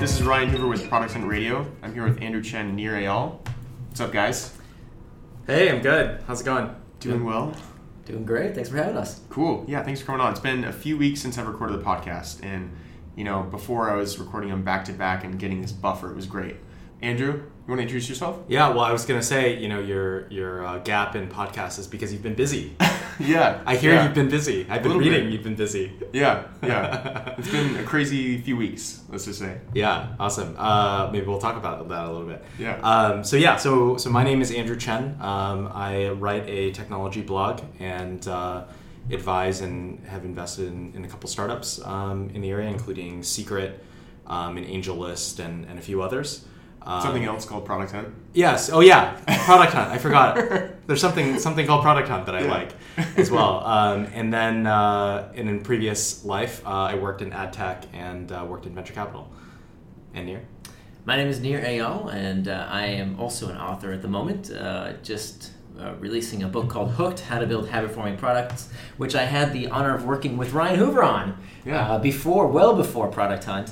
This is Ryan Hoover with Product Hunt Radio. I'm here with Andrew Chen and Nir Eyal. What's up, guys? Hey, I'm good. How's it going? Doing well. Doing great. Thanks for having us. Cool. Yeah, thanks for coming on. It's been a few weeks since I've recorded the podcast, and before I was recording them back to back and getting this buffer, it was great. Andrew, you want to introduce yourself? Yeah, well, I was going to say, your gap in podcasts is because you've been busy. Yeah. I hear you've been busy. I've been reading you've been busy. Yeah. It's been a crazy few weeks, let's just say. Yeah, awesome. Maybe we'll talk about that a little bit. Yeah. So my name is Andrew Chen. I write a technology blog and advise and have invested in a couple startups in the area, including Secret, and AngelList, and a few others. Something else called Product Hunt? Yes. Oh, yeah. Product Hunt. I forgot. There's something called Product Hunt that I like as well. And then in previous life, I worked in ad tech and worked in venture capital. And Nir? My name is Nir Eyal, and I am also an author at the moment. Releasing a book called Hooked: How to Build Habit-Forming Products, which I had the honor of working with Ryan Hoover on well before Product Hunt.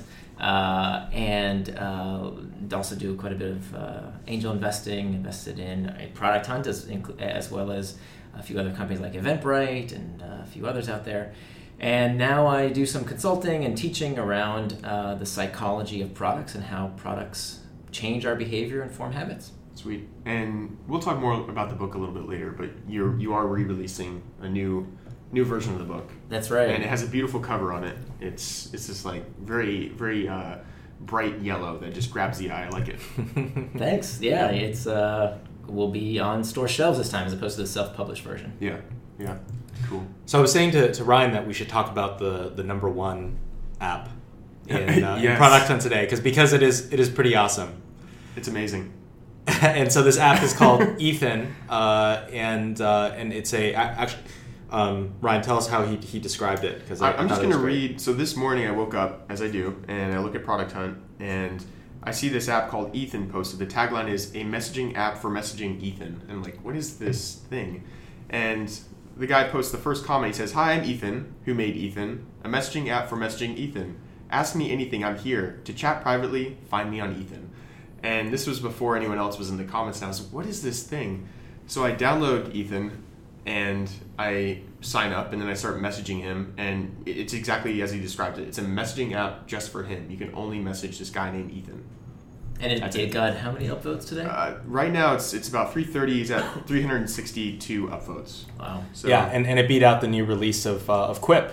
And also do quite a bit of angel invested in a Product Hunt as well as a few other companies like Eventbrite and a few others out there. And now I do some consulting and teaching around the psychology of products and how products change our behavior and form habits. Sweet. And we'll talk more about the book a little bit later, but you are re-releasing a new version of the book. That's right. And it has a beautiful cover on it. It's this like very, very bright yellow that just grabs the eye. I like it. Thanks. Yeah, it's will be on store shelves this time as opposed to the self-published version. Yeah. Cool. So I was saying to Ryan that we should talk about the number one app in Product Hunt today because it is pretty awesome. It's amazing. And so this app is called Ethan, and it's actually. Ryan, tell us how he described it. I'm just going to read. So this morning I woke up, as I do, and I look at Product Hunt, and I see this app called Ethan posted. The tagline is a messaging app for messaging Ethan. And I'm like, what is this thing? And the guy posts the first comment. He says, "Hi, I'm Ethan, who made Ethan, a messaging app for messaging Ethan. Ask me anything, I'm here. To chat privately, find me on Ethan." And this was before anyone else was in the comments, and I was like, what is this thing? So I download Ethan, and I sign up, and then I start messaging him, and it's exactly as he described it. It's a messaging app just for him. You can only message this guy named Ethan. And it got how many upvotes today? Right now, it's about 330. He's at 362 upvotes. Wow. So, yeah, and it beat out the new release of Quip.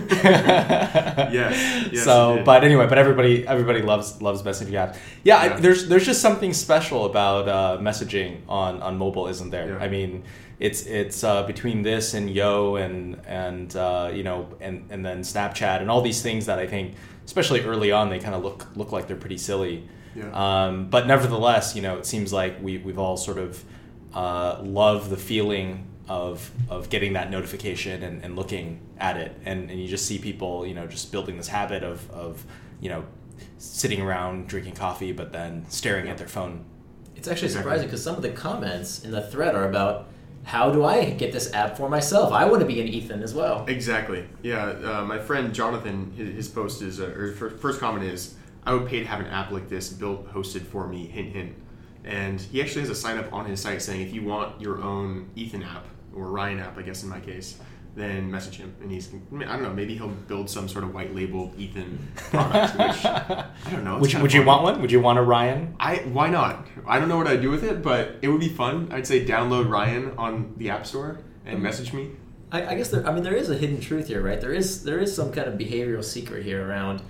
Yes. So, but everybody loves messaging apps. Yeah. There's just something special about messaging on mobile, isn't there? Yeah. I mean, it's between this and Yo and then Snapchat and all these things that I think, especially early on, they kind of look like they're pretty silly. Yeah. But nevertheless, it seems like we've all sort of loved the feeling of getting that notification and looking at it, and you just see people just building this habit of sitting around drinking coffee but then staring at their phone. It's actually surprising because some of the comments in the thread are about, how do I get this app for myself? I want to be an Ethan as well. Exactly. Yeah. My friend Jonathan, his post is, first comment is, I would pay to have an app like this built, hosted for me, hint, hint. And he actually has a sign up on his site saying, if you want your own Ethan app, or Ryan app, I guess in my case, then message him. And I don't know, maybe he'll build some sort of white labeled Ethan product, which, I don't know. Would you want one? Would you want a Ryan? Why not? I don't know what I'd do with it, but it would be fun. I'd say download Ryan on the App Store and message me. I guess there is a hidden truth here, right? There is some kind of behavioral secret here around,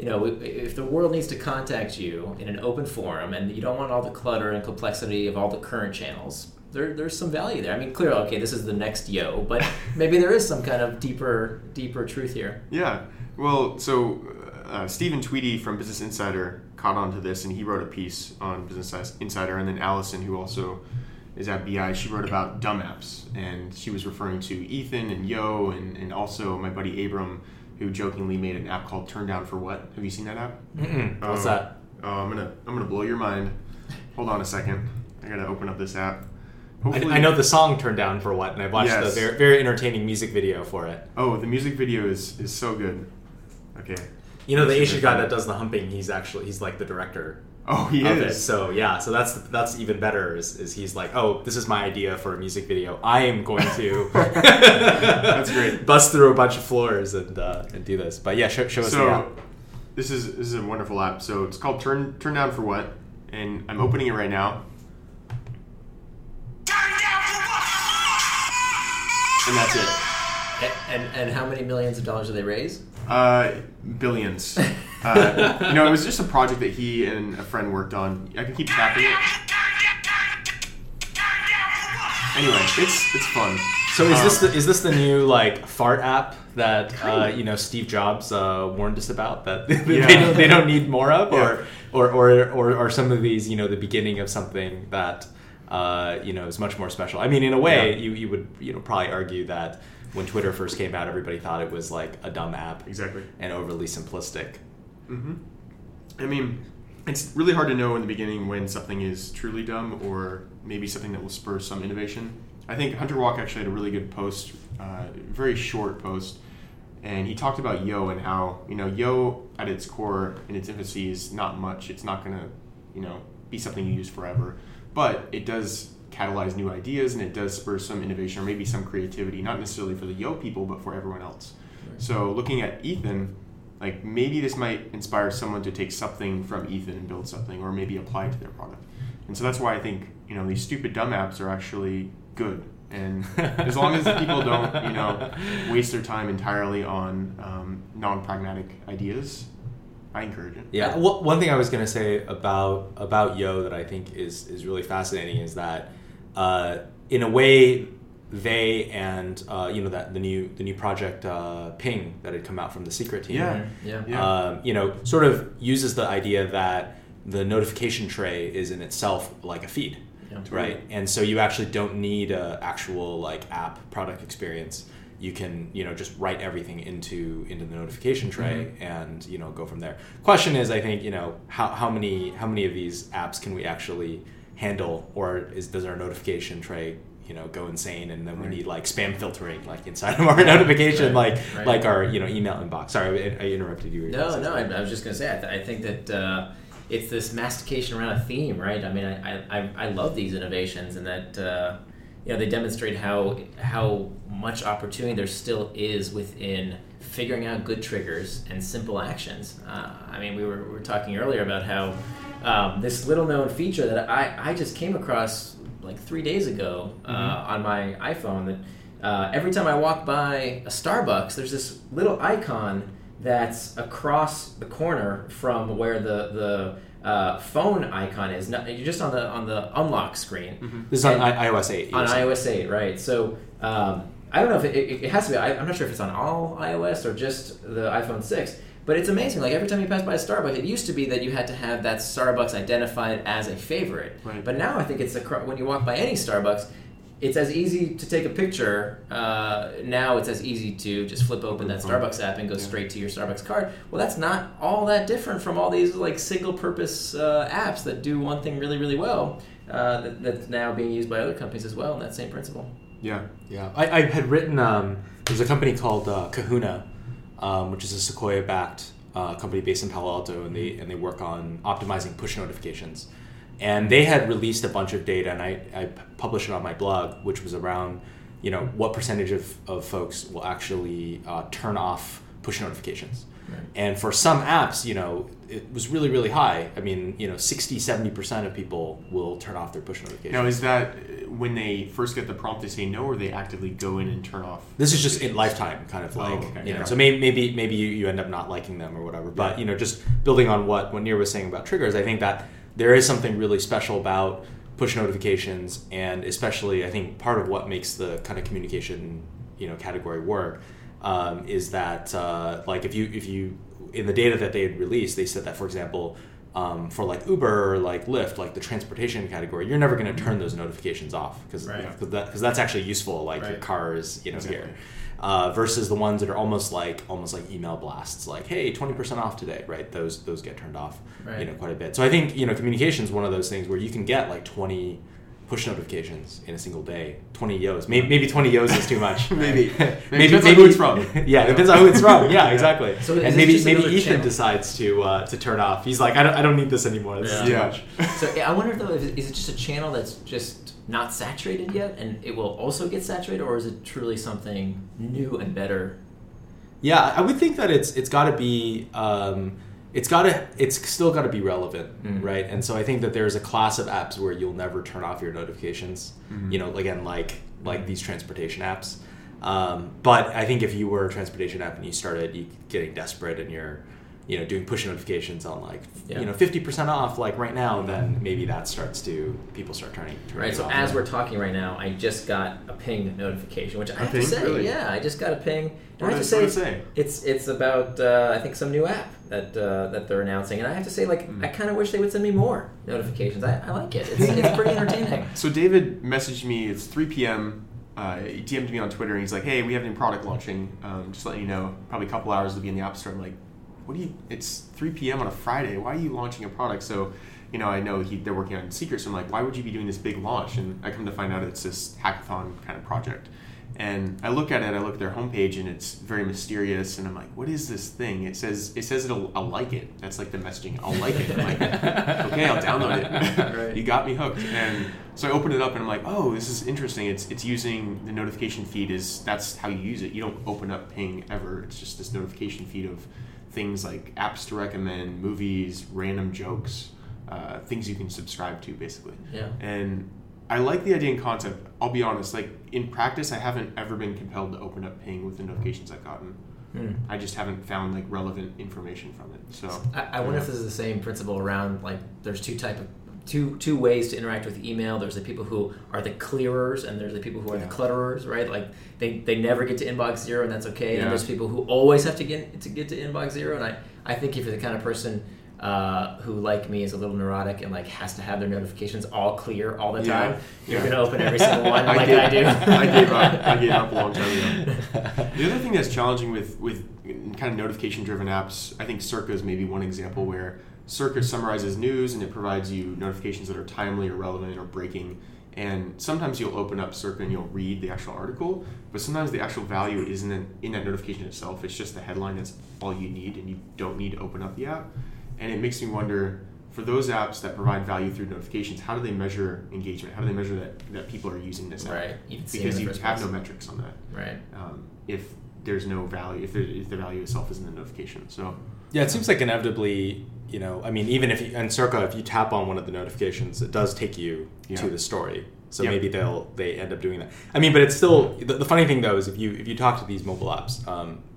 if the world needs to contact you in an open forum and you don't want all the clutter and complexity of all the current channels, there's some value there. I mean, clearly, okay, this is the next Yo, but maybe there is some kind of deeper truth here. Yeah. Well, so Stephen Tweedy from Business Insider caught on to this, and he wrote a piece on Business Insider, and then Allison, who also is at BI, she wrote about dumb apps, and she was referring to Ethan and Yo, and also my buddy Abram, who jokingly made an app called Turn Down for What. Have you seen that app? What's that? I'm gonna blow your mind. Hold on a second. I gotta open up this app. I know the song Turn Down for What, and I watched the very, very entertaining music video for it. Oh, the music video is so good. Okay. You know, the Asian guy that does the humping, he's like the director. Oh, he of is. It. So yeah, so that's even better. Is he's like, oh, this is my idea for a music video. I am going to That's great. Bust through a bunch of floors and do this. But yeah, show us the app. This is a wonderful app. So it's called Turn Down for What, and I'm opening it right now. And that's it. And how many millions of dollars do they raise? Billions. It was just a project that he and a friend worked on. I can keep tapping it. Anyway, it's fun. So is this the new like fart app that Steve Jobs warned us about that they don't need more of, or some of these the beginning of something that is much more special. I mean, in a way, you would probably argue that when Twitter first came out, everybody thought it was like a dumb app, exactly, and overly simplistic. Mm-hmm. I mean, it's really hard to know in the beginning when something is truly dumb or maybe something that will spur some innovation. I think Hunter Walk actually had a really good post, very short post, and he talked about Yo and how Yo at its core in its infancy is not much. It's not going to be something you use forever, but it does catalyze new ideas and it does spur some innovation or maybe some creativity, not necessarily for the Yo people, but for everyone else. Right. So looking at Ethan, like maybe this might inspire someone to take something from Ethan and build something, or maybe apply it to their product. And so that's why I think these stupid dumb apps are actually good. And as long as people don't waste their time entirely on non-pragmatic ideas, I encourage it. Yeah. One thing I was going to say about Yo that I think is really fascinating is that in a way they and that the new project Ping that had come out from the Secret team, sort of uses the idea that the notification tray is in itself like a feed, right? And so you actually don't need a actual like app product experience. You can just write everything into the notification tray and go from there. Question is, I think how many of these apps can we actually handle, or does our notification tray go insane, and then we need like spam filtering like inside of our notification, like our email inbox. Sorry, I interrupted you. No, I was just gonna say I think that it's this mastication around a theme, right? I mean, I love these innovations, and that they demonstrate how much opportunity there still is within figuring out good triggers and simple actions. I mean, we were talking earlier about how this little known feature that I just came across like 3 days ago on my iPhone, that every time I walk by a Starbucks, there's this little icon that's across the corner from where the phone icon is. You're just on the unlock screen. Mm-hmm. This is on iOS 8. On iOS 8, right? So I don't know if it has to be. I'm not sure if it's on all iOS or just the iPhone 6. But it's amazing. Like every time you pass by a Starbucks, it used to be that you had to have that Starbucks identified as a favorite. Right. But now I think it's when you walk by any Starbucks, it's as easy to take a picture. Now it's as easy to just flip open that Starbucks app and go straight to your Starbucks card. Well, that's not all that different from all these like single-purpose apps that do one thing really, really well. That's now being used by other companies as well in that same principle. Yeah. I had written. There's a company called Kahuna, which is a Sequoia-backed company based in Palo Alto, and they work on optimizing push notifications. And they had released a bunch of data, and I published it on my blog, which was around, what percentage of folks will actually turn off push notifications. Right. And for some apps, it was really, really high. I mean, 60-70% of people will turn off their push notifications. Now, is that when they first get the prompt, they say no, or they actively go in and turn off? This is just in lifetime, kind of like, So maybe you end up not liking them or whatever. But, just building on what Nir was saying about triggers, I think that there is something really special about push notifications, and especially I think part of what makes the kind of communication category work is that like if you in the data that they had released, they said that, for example, for like Uber or like Lyft, like the transportation category, you're never going to turn those notifications off because that's actually useful. Like your car is here. Versus the ones that are almost like email blasts, like, hey, 20% off today, right? Those get turned off, quite a bit. So I think communication is one of those things where you can get like 20 push notifications in a single day. 20 yos. Maybe 20 yos is too much. maybe maybe who it's from. Yeah, depends on who it's from. Yeah, exactly. So and maybe Ethan channel? decides to turn off. He's like, I don't need this anymore. This is too much. So I wonder though, is it just a channel that's just not saturated yet, and it will also get saturated, or is it truly something new and better? Yeah, I would think that it's got to be. It's still got to be relevant, right? And so I think that there's a class of apps where you'll never turn off your notifications. You know, again, like these transportation apps. But I think if you were a transportation app and you started getting desperate and you're, you know, doing push notifications on like, you know, 50% off like right now, then maybe that people start turning right. So off. as we're talking right now, I just got a ping notification, which I have to say, really? yeah, I just got a ping. And What I have does to it say? it's about I think some new app that they're announcing, and I have to say, like, I kind of wish they would send me more notifications. I like it. It's pretty entertaining. So David messaged me. It's 3 p.m. He DM'd me on Twitter, and he's like, "Hey, we have a new product launching. Just letting you know, probably a couple hours it'll be in the App Store." I'm like, "What do you? It's 3 p.m. on a Friday. Why are you launching a product?" So, you know, I know they're working on secret. So I'm like, "Why would you be doing this big launch?" And I come to find out it's this hackathon kind of project. And I look at it. I look at their homepage, and it's very mysterious. And I'm like, "What is this thing?" It says I'll like it. That's like the messaging. I'll like it. I'm like, "Okay, I'll download it." Right. You got me hooked. And so I open it up, and I'm like, "Oh, this is interesting. It's using the notification feed. That's how you use it. You don't open up Ping ever. It's just this notification feed of things like apps to recommend, movies, random jokes, things you can subscribe to, basically." Yeah. And I like the idea and concept. I'll be honest, like in practice, I haven't ever been compelled to open up Ping with the notifications I've gotten. I just haven't found like relevant information from it. So I wonder if this is the same principle around, like, there's two ways to interact with email. There's the people who are the clearers, and there's the people who are the clutterers, right? Like they never get to inbox zero, and that's okay. And there's people who always have to get to inbox zero. And I think if you're the kind of person who, like me, is a little neurotic and like has to have their notifications all clear all the time, you're gonna open every single one I do. I gave up a long time ago. The other thing that's challenging with kind of notification driven apps, I think Circa is maybe one example where Circa summarizes news and it provides you notifications that are timely or relevant or breaking. And sometimes you'll open up Circa and you'll read the actual article, but sometimes the actual value isn't in that notification itself. It's just the headline. That's all you need, and you don't need to open up the app. And it makes me wonder, for those apps that provide value through notifications, how do they measure engagement? How do they measure that people are using this app? Right. Because you have no metrics on that. Right. If there's no value, if the value itself isn't the notification. So yeah, it seems like inevitably, you know, I mean, even in Circa, if you tap on one of the notifications, it does take you to the story. So maybe they end up doing that. I mean, but it's still the funny thing though is if you talk to these mobile apps,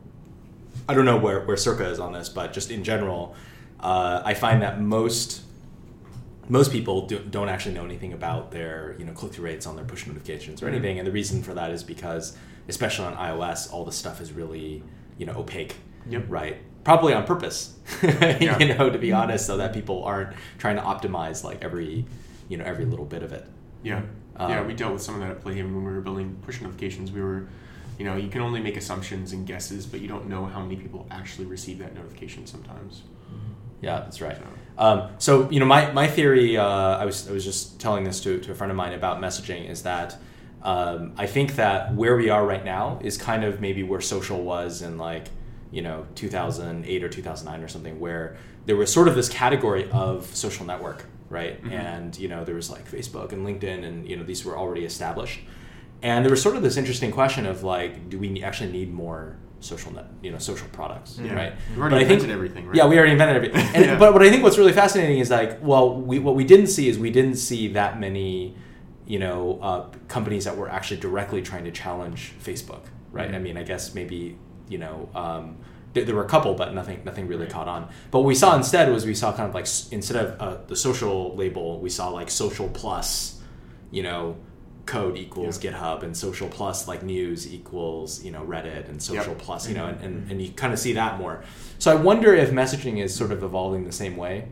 I don't know where Circa is on this, but just in general, I find that most people don't actually know anything about their, you know, click-through rates on their push notifications or anything, and the reason for that is because, especially on iOS, all the stuff is really, you know, opaque, right? Probably on purpose, you know, to be honest, so that people aren't trying to optimize like every little bit of it. Yeah, we dealt with some of that at Playhaven when we were building push notifications. We were, you know, you can only make assumptions and guesses, but you don't know how many people actually receive that notification sometimes. Yeah, that's right. So you know, my theory, I was just telling this to a friend of mine about messaging, is that I think that where we are right now is kind of maybe where social was in like, you know, 2008 or 2009 or something, where there was sort of this category of social network, right? Mm-hmm. And you know, there was like Facebook and LinkedIn, and you know, these were already established, and there was sort of this interesting question of like, do we actually need more social products, right? We've already invented everything, right? Yeah, we already invented everything. And, but I think what's really fascinating is like, well, what we didn't see that many, you know, companies that were actually directly trying to challenge Facebook, right? Mm-hmm. I mean, I guess maybe, you know, there were a couple, but nothing really caught on. But what we saw instead was kind of like, instead of the social label, we saw like social plus, you know, code equals GitHub, and social plus like news equals, you know, Reddit, and social plus, you know, and you kind of see that more. So I wonder if messaging is sort of evolving the same way,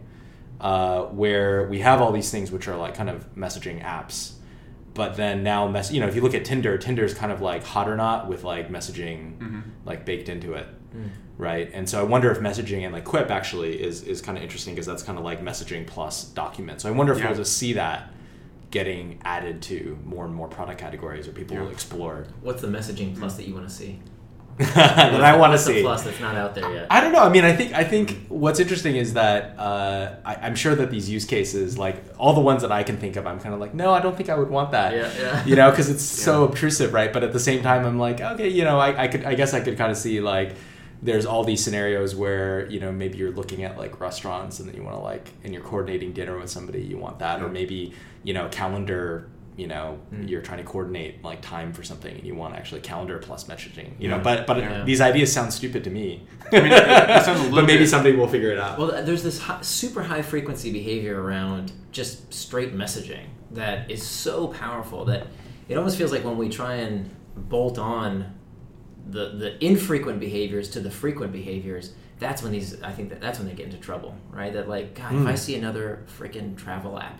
where we have all these things which are like kind of messaging apps, but then now you know, if you look at Tinder's kind of like Hot or Not with like messaging like baked into it, right? And so I wonder if messaging and like Quip actually is kind of interesting, because that's kind of like messaging plus document. So I wonder if we'll just see that getting added to more and more product categories, or people will explore. What's the messaging plus that you want to see? That I want to What's the see. plus that's not out there yet? I don't know. I mean, I think what's interesting is that I'm sure that these use cases, like all the ones that I can think of, I'm kind of like, no, I don't think I would want that. Yeah. You know, because it's so obtrusive, right? But at the same time, I'm like, okay, you know, I guess I could kind of see like there's all these scenarios where, you know, maybe you're looking at like restaurants and then you want to like, and you're coordinating dinner with somebody, you want that, or maybe, you know, calendar. You know, you're trying to coordinate like time for something, and you want actually calendar plus messaging. You know, but these ideas sound stupid to me. I mean, it sounds a little but maybe bit. someday we'll figure it out. Well, there's this super high frequency behavior around just straight messaging that is so powerful that it almost feels like when we try and bolt on the infrequent behaviors to the frequent behaviors, that's when that's when they get into trouble, right? That like, God, if I see another freaking travel app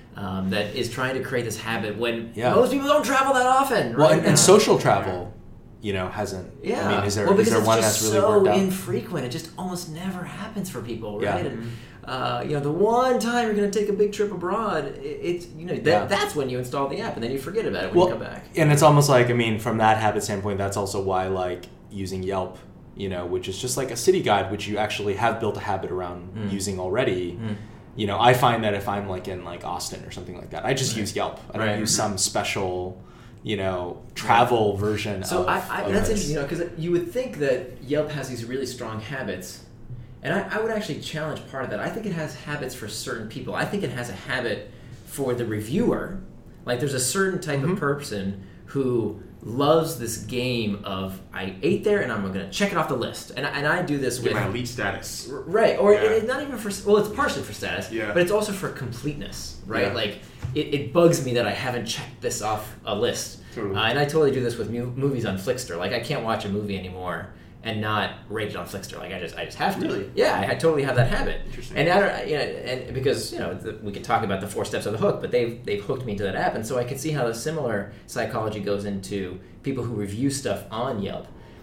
that is trying to create this habit when most people don't travel that often, right? Well, and social travel, you know, hasn't. Yeah. I mean, is there because is there it's one just that's really so worked out? infrequent. It just almost never happens for people, right? Yeah. And you know, the one time you're going to take a big trip abroad, it's you know that's when you install the app, and then you forget about it when you come back. And it's almost like, I mean, from that habit standpoint, that's also why like using Yelp, you know, which is just like a city guide, which you actually have built a habit around using already. You know, I find that if I'm like in like Austin or something like that, I just use Yelp. I don't use some special, you know, travel version. So of that's interesting, you know, because you would think that Yelp has these really strong habits, and I would actually challenge part of that. I think it has habits for certain people. I think it has a habit for the reviewer. Like there's a certain type of person who loves this game of I ate there and I'm going to check it off the list. And I do this with my elite status. Right. Or it's not even for, well, it's partially for status, but it's also for completeness, right? Yeah. Like it bugs me that I haven't checked this off a list. Totally. And I totally do this with movies on Flickster. Like I can't watch a movie anymore and not rate it on Flickster. Like I just have to. Really? Yeah, I totally have that habit. Interesting. And I don't, and because we could talk about the 4 steps of the hook, but they've hooked me into that app, and so I can see how the similar psychology goes into people who review stuff on Yelp.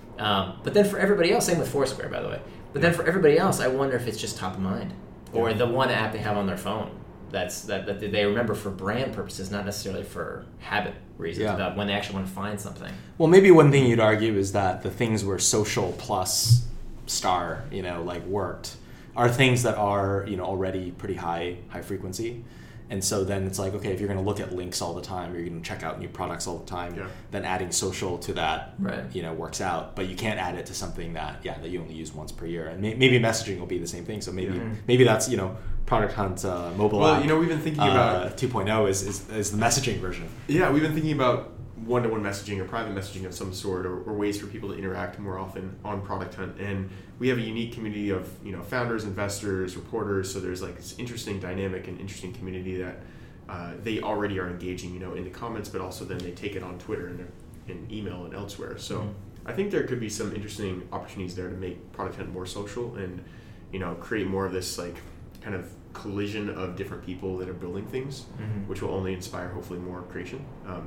But then for everybody else, same with Foursquare, by the way. But then for everybody else, I wonder if it's just top of mind, or the one app they have on their phone that they remember for brand purposes, not necessarily for habit reasons, about when they actually want to find something. Well, maybe one thing you'd argue is that the things where social plus star, you know, like worked, are things that are, you know, already pretty high frequency. And so then it's like, okay, if you're going to look at links all the time, or you're going to check out new products all the time, then adding social to that, you know, works out. But you can't add it to something that you only use once per year. And maybe messaging will be the same thing. So maybe that's, you know, Product Hunt's mobile app. Well, you know, we've been thinking about 2.0 is the messaging version. Yeah, we've been thinking about one-to-one messaging or private messaging of some sort, or ways for people to interact more often on Product Hunt. And we have a unique community of, you know, founders, investors, reporters. So there's like this interesting dynamic and interesting community that they already are engaging, you know, in the comments, but also then they take it on Twitter and in email and elsewhere. So I think there could be some interesting opportunities there to make Product Hunt more social and, you know, create more of this like kind of collision of different people that are building things, which will only inspire hopefully more creation.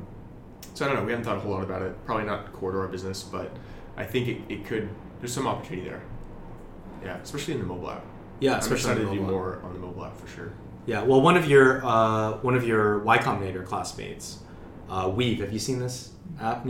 So I don't know, we haven't thought a whole lot about it. Probably not core to our business, but I think it could, there's some opportunity there. Yeah, especially in the mobile app. Yeah, I'm especially excited in the to do mobile more on the mobile app for sure. Yeah, well, one of your Y Combinator classmates, Weave. Have you seen this app?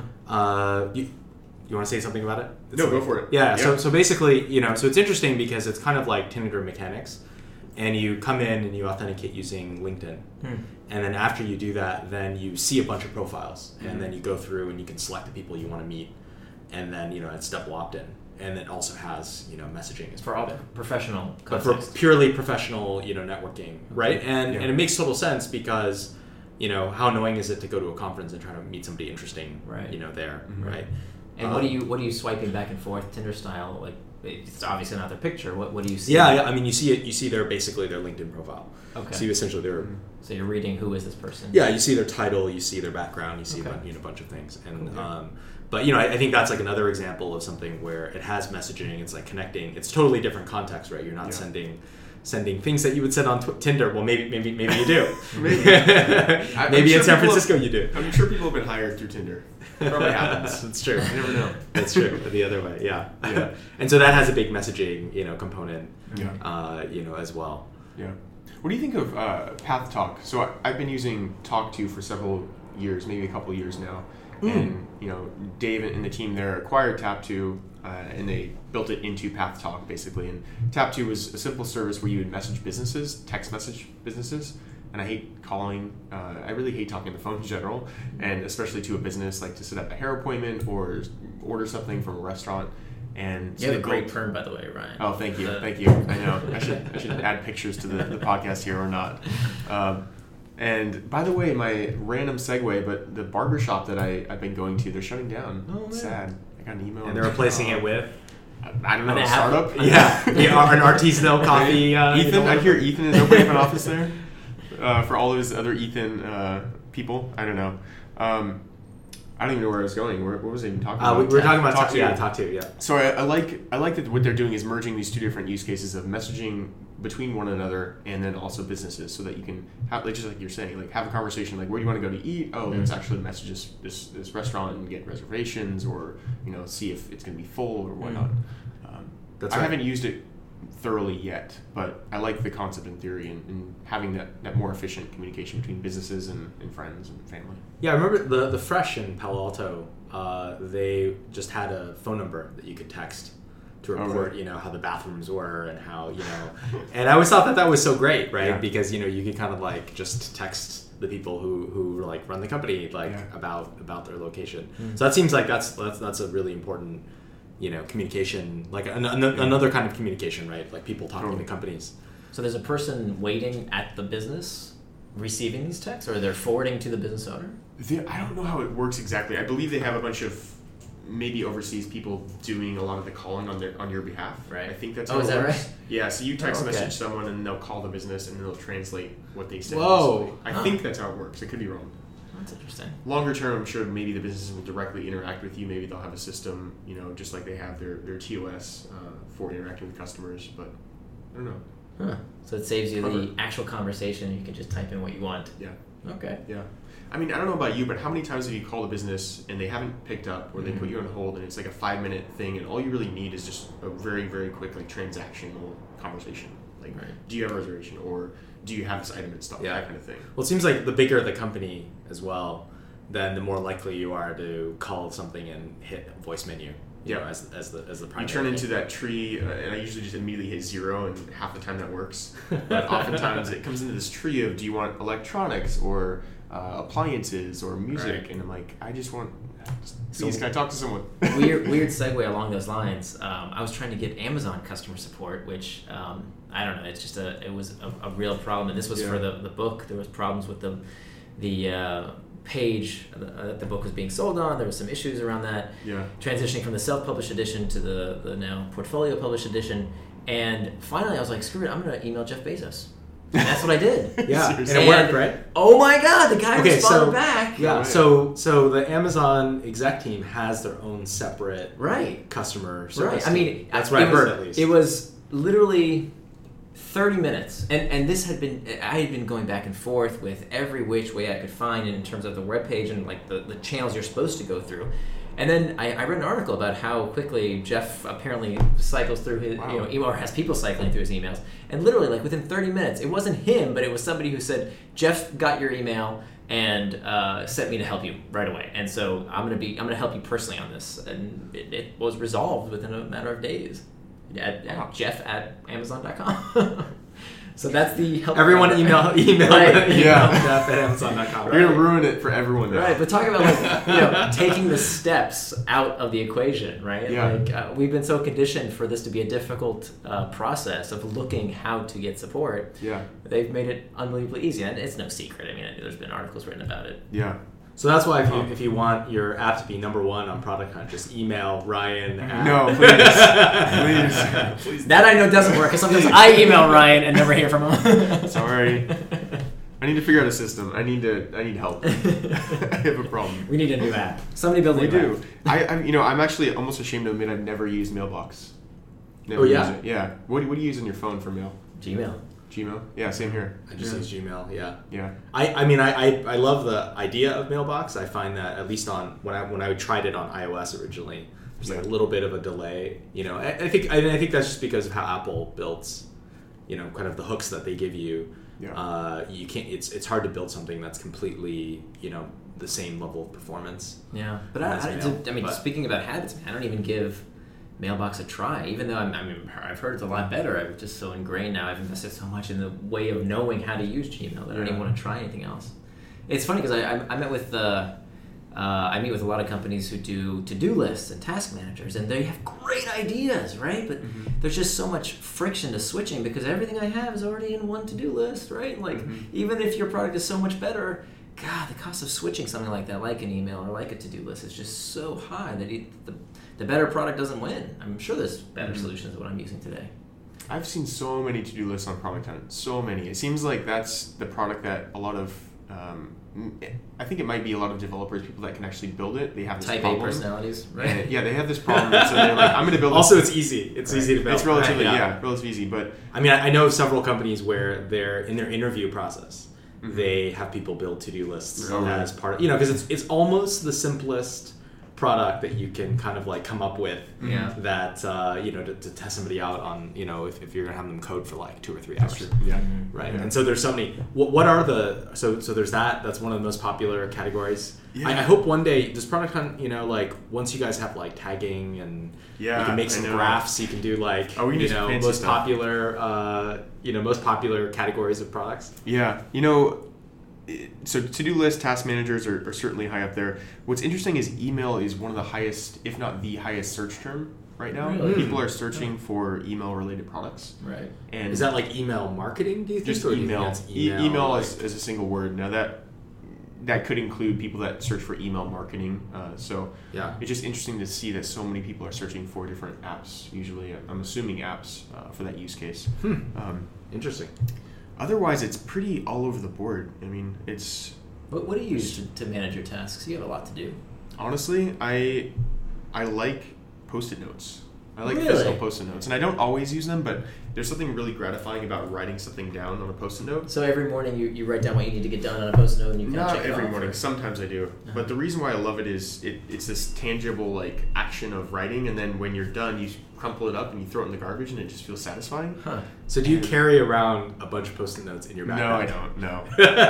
No. You want to say something about it? No, go for it. Yeah. So basically, you know, so it's interesting because it's kind of like Tinder mechanics, and you come in and you authenticate using LinkedIn, and then after you do that, then you see a bunch of profiles, and then you go through and you can select the people you want to meet, and then, you know, it's double opt-in. And it also has, you know, messaging as For all professional but for context. purely professional, you know, networking, right? And it makes total sense because, you know, how annoying is it to go to a conference and try to meet somebody interesting, you know, there, right? And what are you swiping back and forth Tinder style? Like, it's obviously not their picture. What do you see? Yeah. I mean, you see their basically their LinkedIn profile. Okay. So you essentially their. So you're reading who is this person? Yeah, you see their title, you see their background, you see a bunch of things, and but you know, I think that's like another example of something where it has messaging. It's like connecting. It's totally different context, right? You're not sending things that you would send on Tinder. Well, maybe you do. Maybe in San Francisco you do. I'm sure people have been hired through Tinder. Probably happens. That's true. You never know. That's true. But the other way, yeah. And so that has a big messaging, you know, component, you know, as well. Yeah. What do you think of Path Talk? So I've been using Talk2 for several years, maybe a couple years now. And Dave and the team there acquired Tap2, and they built it into Path Talk basically. And Tap2 was a simple service where you would message businesses, text message businesses. And I hate calling. I really hate talking on the phone in general, and especially to a business, like to set up a hair appointment or order something from a restaurant. And you have a great perm, by the way, Ryan. Oh, thank you. Thank you. I know. I should add pictures to the podcast here or not. And by the way, my random segue, but the barbershop that I've been going to, they're shutting down. Oh, man. Sad. I got an email. And they're replacing it with? I don't know, a startup? Yeah, an artisanal coffee. Ethan, I hear Ethan is opening up an office there for all of his other Ethan people. I don't know. I don't even know where I was going. What was I even talking about? We were talking about Talk2. Yeah. So I like that what they're doing is merging these two different use cases of messaging between one another and then also businesses, so that you can have, like, just like you're saying, like have a conversation like, where do you want to go to eat? Oh, let's actually message this restaurant and get reservations, or see if it's going to be full or whatnot. That's I right. haven't used it thoroughly yet, but I like the concept in theory and having that more efficient communication between businesses and friends and family. Yeah, I remember the Fresh in Palo Alto. They just had a phone number that you could text to report, how the bathrooms were and how, and I always thought that was so great, right? Yeah. Because, you could kind of like just text the people who like run the company, about their location. So that seems like that's a really important, communication, like another kind of communication, right? Like people talking to companies. So there's a person waiting at the business receiving these texts, or they're forwarding to the business owner? I don't know how it works exactly. I believe they have a bunch of maybe overseas people doing a lot of the calling on your behalf. Right. I think that's Oh, how is it that works. right? Yeah, so you text okay. message someone and they'll call the business and they'll translate what they said. Whoa. I think that's how it works. It could be wrong. That's interesting. Longer term, I'm sure maybe the businesses will directly interact with you. Maybe they'll have a system, just like they have their TOS for interacting with customers. But I don't know. Huh. So it saves you Clever. the actual conversation. You can just type in what you want. Yeah. Okay. Yeah. I mean, I don't know about you, but how many times have you called a business and they haven't picked up, or they put you on hold and it's like a 5-minute thing, and all you really need is just a very, very quick, like, transactional conversation. Like, do you have a reservation, or do you have this item in stock? Yeah. That kind of thing. Well, it seems like the bigger the company as well, then the more likely you are to call something and hit a voice menu. As the primary. You turn into that tree, and I usually just immediately hit 0, and half the time that works. But oftentimes it comes into this tree of, do you want electronics or appliances or music? Right. And I'm like, I just want. Please, can I talk to someone? weird segue along those lines. I was trying to get Amazon customer support, which I don't know. It's just it was a real problem, and this was for the book. There was problems with the page that the book was being sold on. There was some issues around that. Yeah. Transitioning from the self-published edition to the now portfolio published edition, and finally I was like, screw it, I'm going to email Jeff Bezos. And that's what I did. Yeah, and Seriously. it worked, right? Oh my God, the guy responded back. Yeah, Right. so the Amazon exec team has their own separate Right. customer service. Right. I team. mean, that's what I heard at least. It was literally 30 minutes, and this had been, I had been going back and forth with every which way I could find in terms of the webpage and like the channels you're supposed to go through. And then I read an article about how quickly Jeff apparently cycles through his email, or has people cycling through his emails. And literally, like within 30 minutes, it wasn't him, but it was somebody who said, Jeff got your email and sent me to help you right away. And so I'm gonna help you personally on this. And it was resolved within a matter of days. At Jeff@Amazon.com. So that's the help. Everyone email Right. Jeff at Amazon.com. You're going to ruin it for everyone now. Right, but talking about like taking the steps out of the equation, right? Yeah. Like we've been so conditioned for this to be a difficult process of looking how to get support. Yeah. They've made it unbelievably easy, and it's no secret. I mean, there's been articles written about it. Yeah. So that's why if you want your app to be number one on Product Hunt, just email Ryan. No, please. That I know doesn't work because sometimes I email Ryan and never hear from him. Sorry. I need to figure out a system. I need help. I have a problem. We need a new app. Somebody build a We new do. app. I'm actually almost ashamed to admit I've never used Mailbox. Never Oh, yeah? used it. Yeah. What do you use on your phone for mail? Gmail. Gmail? Yeah, same here. I just use Gmail. Yeah. Yeah. I love the idea of Mailbox. I find that at least on when I tried it on iOS originally, there's like a little bit of a delay. I think that's just because of how Apple builds, kind of the hooks that they give you. you can't. It's hard to build something that's completely, the same level of performance. Yeah, but But- speaking about habits, man, I don't even give Mailbox a try, even though I've heard it's a lot better. I'm just so ingrained now. I've invested so much in the way of knowing how to use Gmail that I don't even want to try anything else. It's funny because I met with I meet with a lot of companies who do to-do lists and task managers, and they have great ideas, right? But there's just so much friction to switching because everything I have is already in one to-do list, right? Like even if your product is so much better, God, the cost of switching something like that, like an email or like a to-do list, is just so high that the better product doesn't win. I'm sure there's better solutions than what I'm using today. I've seen so many to-do lists on Product Hunt. So many. It seems like that's the product that a lot of, I think it might be a lot of developers, people that can actually build it. They have this Type problem. A personalities, right? And, yeah, they have this problem. So they're like, I'm going to build Also, this. it's easy. It's easy to build. It's relatively, right? relatively easy. But I mean, I know of several companies where they're in their interview process. They have people build to-do lists as part of, because it's almost the simplest product that you can kind of like come up with that, to test somebody out on, if you're going to have them code for like 2 or 3 hours. yeah. Right. And so there's so many, what are so there's that's one of the most popular categories. Yeah. I hope one day, does Product Hunt, once you guys have like tagging and you can make some graphs, you can do like, most popular categories of products. Yeah. So to-do list, task managers are certainly high up there. What's interesting is email is one of the highest, if not the highest search term right now. Really? People are searching for email-related products. Right. And Is that like email marketing, do you think? just or do you email? think that's email Email like- is a single word. Now that could include people that search for email marketing. So Yeah. it's just interesting to see that so many people are searching for different apps. Usually, I'm assuming apps for that use case. Interesting. Otherwise, it's pretty all over the board. I mean, it's What do you use to manage your tasks? You have a lot to do. honestly, I like Post-it notes. I like Really? physical Post-it notes, and I don't always use them, but there's something really gratifying about writing something down on a Post-it note. So every morning you write down what you need to get done on a Post-it note and you kind of Not check it every off, morning. or- Sometimes I do. But the reason why I love it is it's this tangible like action of writing, and then when you're done, you crumple it up and you throw it in the garbage, and it just feels satisfying. Huh. So do you carry around a bunch of Post-it notes in your No, backpack? I don't. No,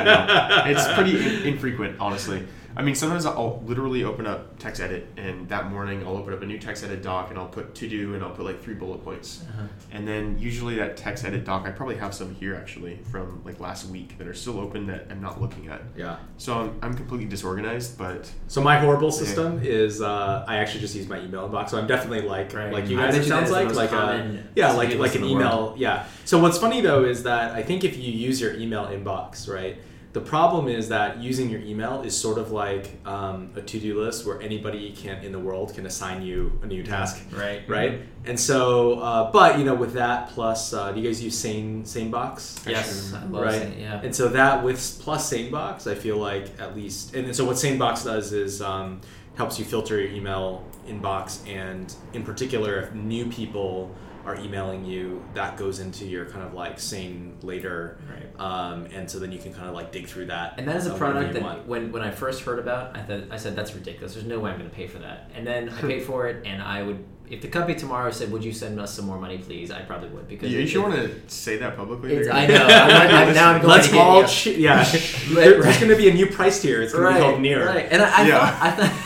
I don't. It's pretty infrequent, honestly. I mean, sometimes I'll literally open up TextEdit, and that morning I'll open up a new TextEdit doc, and I'll put to do, and I'll put like 3 bullet points. And then usually that TextEdit doc, I probably have some here actually from like last week that are still open that I'm not looking at. Yeah. So I'm completely disorganized, but So my horrible system is I actually just use my email inbox. So I'm definitely like you I guys. bet It you sounds that is like the most common like an in the email. world. Yeah. So what's funny though is that I think if you use your email inbox, right? The problem is that using your email is sort of like a to-do list where anybody in the world can assign you a new task. Right. Right. And so, but with that plus, do you guys use Sanebox? Yes. I love Right. saying, yeah. And so that with plus Sanebox, I feel like at least, and so what Sanebox does is helps you filter your email inbox, and in particular, if new people are emailing you, that goes into your kind of like Sane later, Right. and so then you can kind of like dig through that. And that is a whenever product you that want. when I first heard about, I said that's ridiculous. There's no way I'm going to pay for that. And then I paid for it, and I would, if the company tomorrow said, "Would you send us some more money, please?" I probably would, because you sure want to say that publicly? It's, There? I know. Now I'm going Let's to get all you. there's going to be a new price tier. It's going to be called Near. Right. And I thought.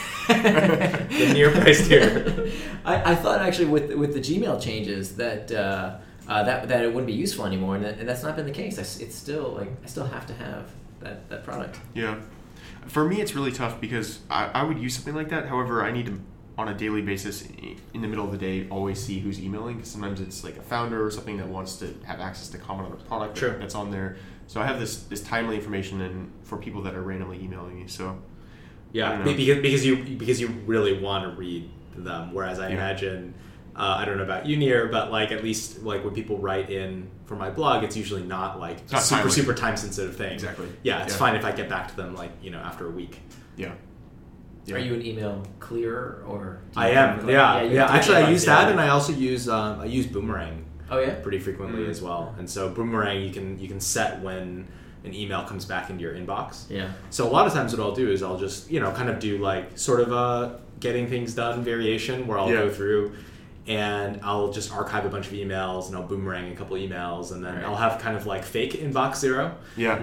The Near price tier. I thought actually with the Gmail changes that that it wouldn't be useful anymore, and that's not been the case. It's still I still have to have that product. Yeah. For me, it's really tough because I would use something like that. However, I need to, on a daily basis, in the middle of the day, always see who's emailing, because sometimes it's like a founder or something that wants to have access to comment on a product Sure. that's on there. So I have this timely information and for people that are randomly emailing me. So I Yeah, don't know. because you really want to read them. Whereas I imagine, I don't know about you, Near, but like at least like when people write in for my blog, it's usually not like not timely. super time sensitive thing. Exactly. Yeah, it's Yeah. fine if I get back to them like after a week. yeah. Are you an email clearer or? do you I am. have- Yeah. you have to Actually, I make use it that, up. and I also use Boomerang Oh yeah. pretty frequently as well. And so Boomerang, you can set when an email comes back into your inbox. Yeah. So a lot of times what I'll do is I'll just, kind of do like sort of a getting things done variation where I'll Yeah. go through and I'll just archive a bunch of emails and I'll boomerang a couple emails, and then I'll have kind of like fake inbox zero.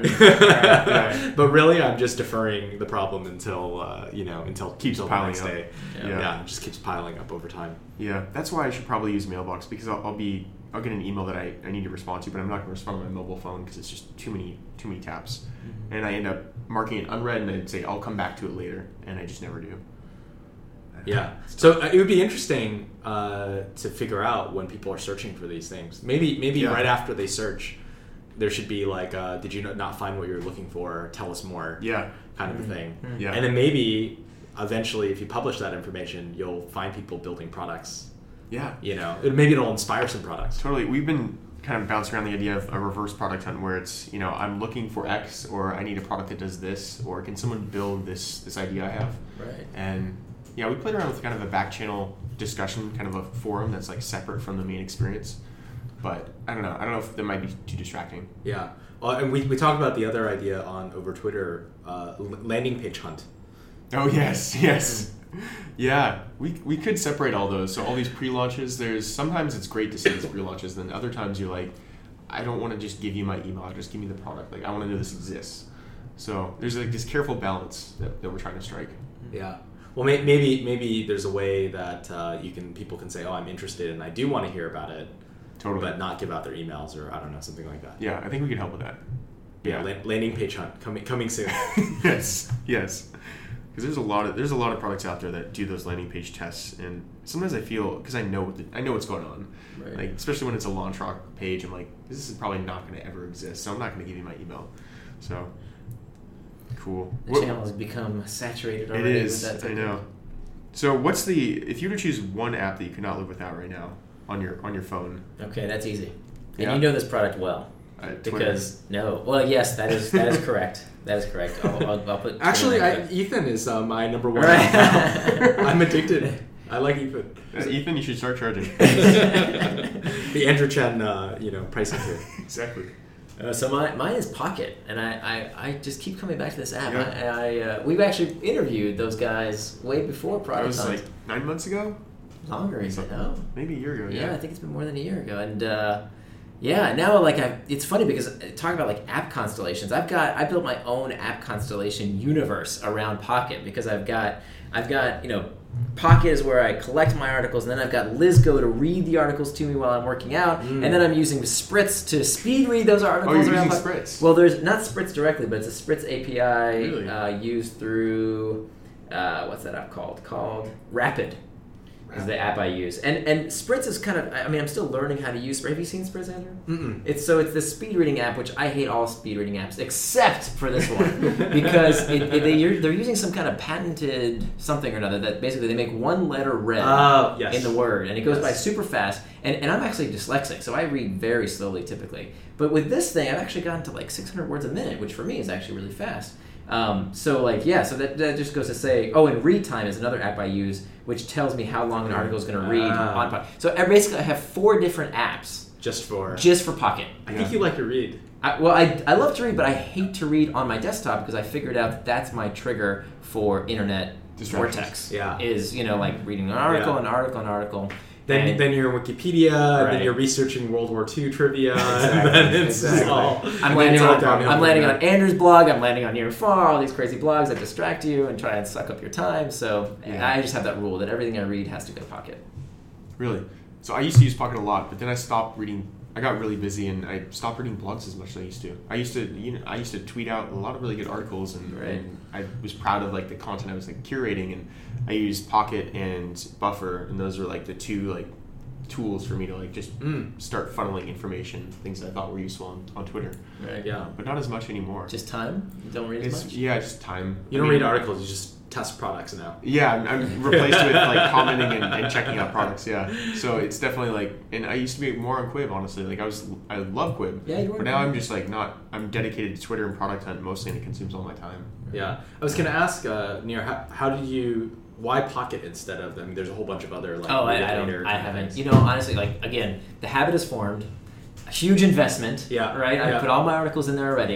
Yeah. But really, I'm just deferring the problem until until Keeps the piling next up. day. Yeah. It just keeps piling up over time. Yeah, that's why I should probably use Mailbox, because I'll get an email that I need to respond to, but I'm not going to respond on my mobile phone because it's just too many taps, and I end up marking it unread, and I'd say I'll come back to it later, and I just never do. Yeah. So it would be interesting to figure out when people are searching for these things. Maybe right after they search, there should be like, did you not find what you're looking for? Tell us more. Yeah. Kind of a thing. Yeah. And then maybe eventually, if you publish that information, you'll find people building products. Yeah. Maybe it'll inspire some products. Totally. We've been kind of bouncing around the idea of a reverse product hunt where it's, I'm looking for X, or I need a product that does this, or can someone build this idea I have? Right. And yeah, we played around with kind of a back channel discussion, kind of a forum that's like separate from the main experience. But I don't know if that might be too distracting. Yeah. Well, and we talked about the other idea over Twitter, landing page hunt. Oh, yes. Yeah, we could separate all those. So all these pre-launches, sometimes it's great to see these pre-launches, then other times you're like, I don't want to just give you my email address, give me the product. Like, I want to know this exists. So there's like this careful balance that we're trying to strike. Yeah. Well, maybe there's a way that people can say, oh, I'm interested and I do want to hear about it. Totally. But not give out their emails, or I don't know, something like that. Yeah, I think we can help with that. Yeah, landing page hunt coming soon. Yes. Because there's a lot of products out there that do those landing page tests, and sometimes I feel, because I know what's going on, Right. like especially when it's a launch rock page, I'm like, this is probably not going to ever exist, so I'm not going to give you my email. So cool. The channel has become saturated already. It is. With that I know. So if you were to choose one app that you could not live without right now on your phone? Okay, that's easy. And Yeah. you know this product well. Because yes, that is correct. That is correct. I'll put. Actually, Ethan is my number one. Right. I'm addicted. I like Ethan. Ethan, you should start charging. The Andrew Chen, pricing here. Exactly. So mine is Pocket, and I just keep coming back to this app. Yeah. We've actually interviewed those guys way before That Product was Hunt. like 9 months ago. Longer, is it? No. Maybe a year ago. Yeah, I think it's been more than a year ago, and now it's funny because talking about like app constellations, I built my own app constellation universe around Pocket, because I've got Pocket is where I collect my articles, and then I've got Lizgo to read the articles to me while I'm working out, and then I'm using Spritz to speed read those articles. Oh, you're around using Spritz? Well, there's not Spritz directly, but it's a Spritz API Really? Used through what's that app called? Called Rapid. Is the app I use, and Spritz is kind of. I'm still learning how to use Spritz. Have you seen Spritz, Andrew? Mm-mm. It's this speed reading app, which I hate all speed reading apps except for this one, because they're using some kind of patented something or another that basically they make one letter red Yes. in the word, and it goes Yes. by super fast. And I'm actually dyslexic, so I read very slowly typically. But with this thing, I've actually gotten to like 600 words a minute, which for me is actually really fast. So that just goes to say, and Read Time is another app I use, which tells me how long an article is going to read on Pocket. So basically I have 4 different apps Just for Pocket. I think you like to read. I love to read, but I hate to read on my desktop because I figured out that's my trigger for internet Distractions. vortex. Yeah. Is like reading an article, Yeah. an article, an article. Then you're in Wikipedia, and Right. then you're researching World War II trivia, and then it's Exactly. all... I'm landing downhill on from there. Andrew's blog. I'm landing on Near Far. All these crazy blogs that distract you and try and suck up your time. So Yeah. I just have that rule that everything I read has to go to Pocket. Really? So I used to use Pocket a lot, but then I stopped reading. I got really busy, and I stopped reading blogs as much as I used to. I used to tweet out a lot of really good articles, and, Right. and I was proud of like the content I was like curating, and I used Pocket and Buffer, and those were like the two like tools for me to like just start funneling information, things that I thought were useful on Twitter. Right. Yeah. But not as much anymore. Just time. You don't read as much. Yeah, just time. You don't read articles, you just test products now. Yeah, I'm replaced with like commenting and checking out products. Yeah, so it's definitely like, and I used to be more on Quib, honestly. Like I love Quib. Yeah, you were. But now I'm just like not. I'm dedicated to Twitter and Product Hunt mostly, and it consumes all my time. Yeah. I was going to ask, Nir, how did you... Why Pocket instead of them? There's a whole bunch of other like. I haven't. Honestly, like again, the habit is formed. A huge investment. Yeah. Right. I Yeah. put all my articles in there already.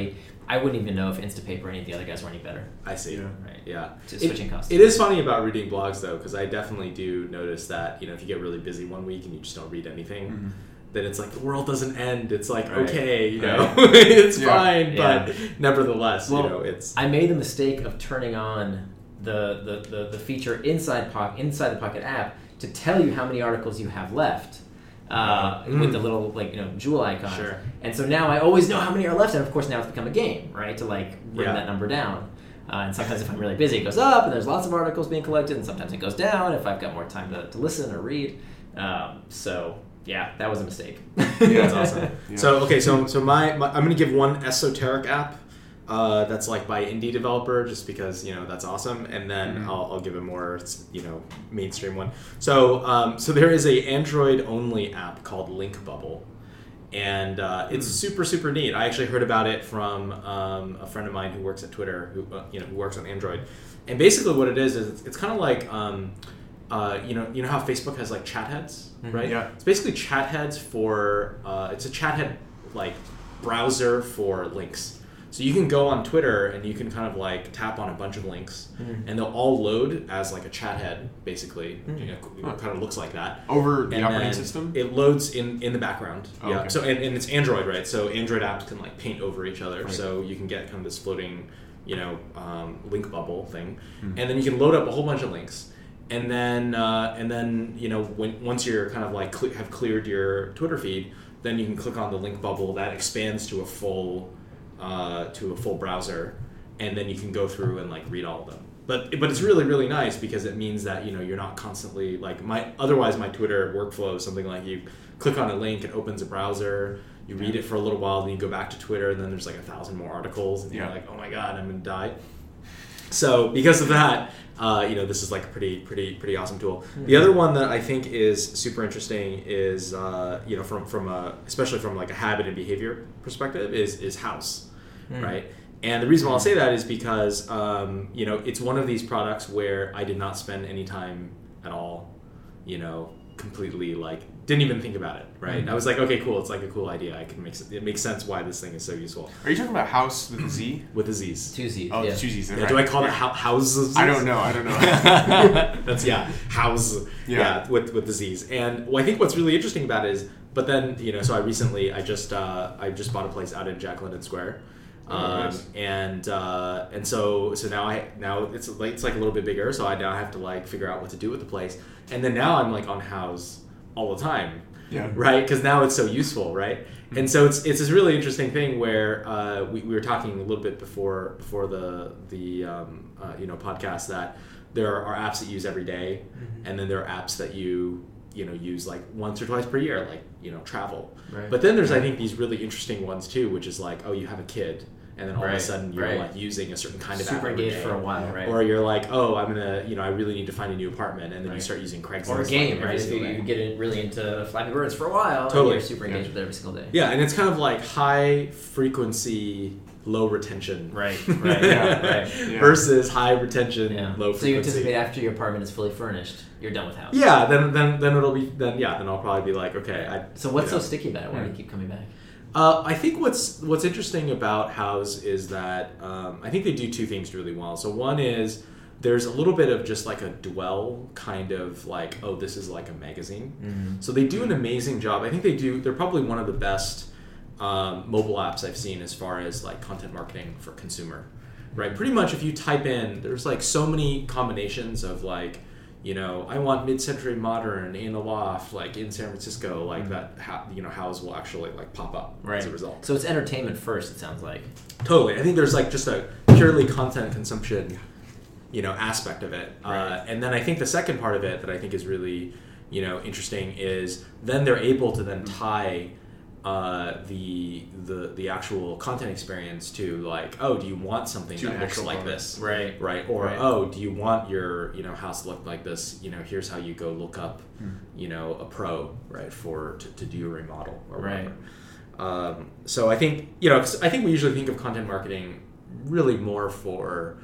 I wouldn't even know if Instapaper or any of the other guys were any better. I see. Yeah. Right. Yeah. Just switching costs. It is funny about reading blogs though, because I definitely do notice that, if you get really busy one week and you just don't read anything, then it's like the world doesn't end. It's like, okay, it's fine, but nevertheless, it's... I made the mistake of turning on the feature inside the Pocket app to tell you how many articles you have left. With the little jewel icon. Sure. And so now I always know how many are left, and of course now it's become a game, right? To bring that number down. And sometimes if I'm really busy, it goes up, and there's lots of articles being collected, and sometimes it goes down if I've got more time to listen or read. So yeah, that was a mistake. That's awesome. Yeah. So my I'm going to give one esoteric app that's by indie developer, just because that's awesome, and then I'll give a more mainstream one. So there is a Android only app called Link Bubble, and it's super neat. I actually heard about it from a friend of mine who works at Twitter, who works on Android, and basically what it is it's kind of like how Facebook has chat heads, right? Yeah. It's basically chat heads for it's a chat head browser for links. So you can go on Twitter and you can kind of tap on a bunch of links, and they'll all load as a chat head, basically. It kind of looks like that. Over the operating system? It loads in the background. Oh, yeah. okay. So and it's Android, right? So Android apps can paint over each other. Right. So you can get kind of this floating, link bubble thing, and then you can load up a whole bunch of links. And then once you're kind of have cleared your Twitter feed, then you can click on the link bubble that expands to a full browser, and then you can go through and read all of them. But it's really nice because it means that you're not constantly otherwise my Twitter workflow is something like you click on a link, it opens a browser, you read it for a little while, then you go back to Twitter, and then there's 1,000 more articles, and you're like, oh my god, I'm gonna die. So because of that, this is a pretty awesome tool. Mm-hmm. The other one that I think is super interesting is from especially from a habit and behavior perspective is House, right? And the reason why I'll say that is because it's one of these products where I did not spend any time at all, completely didn't even think about it, right? Mm-hmm. I was like, okay, cool, it's a cool idea. It makes sense why this thing is so useful. Are you talking about House with a Z? With the Z's. 2 Z's. Oh, yeah. 2 Z's. Yeah, Right. do I call it houses? I don't know. That's house. Yeah, with the Z's. And I think what's really interesting about it is, but then so I just bought a place out in Jack London Square. Nice. And so now it's a little bit bigger, so I now have to figure out what to do with the place, and then now I'm on House all the time, right? Because now it's so useful, right? Mm-hmm. And so it's this really interesting thing where we were talking a little bit before the podcast that there are apps that you use every day, and then there are apps that you use once or twice per year, travel. Right. But then there's I think these really interesting ones too, which is you have a kid, and then all of a sudden you're using a certain kind of super app engaged for a while, right? Or you're I'm gonna I really need to find a new apartment, and then you start using Craigslist or a game, right? If you get really into Flappy Birds for a while, totally. And you're super engaged with it every single day. Yeah, and it's kind of high frequency, low retention, right? Versus high retention, low frequency. So you anticipate after your apartment is fully furnished, you're done with House. Yeah, then I'll probably be okay. So what's so sticky about it? Why do you keep coming back? I think what's interesting about House is that I think they do two things really well. So one is there's a little bit of just a dwell kind of this is a magazine. Mm-hmm. So they do an amazing job. I think they're probably one of the best mobile apps I've seen as far as content marketing for consumer, right? Pretty much if you type in, there's so many combinations of I want mid-century modern in a loft, in San Francisco, that. House will actually pop up as a result. So it's entertainment first. It sounds like. Totally, I think there's just a purely content consumption, aspect of it, and then I think the second part of it that I think is really, interesting is then they're able to then tie. The actual content experience to do you want something that looks like this, right, or do you want your house to look like this, here's how you go look up a pro, right, to do a remodel or whatever. So I think I think we usually think of content marketing really more for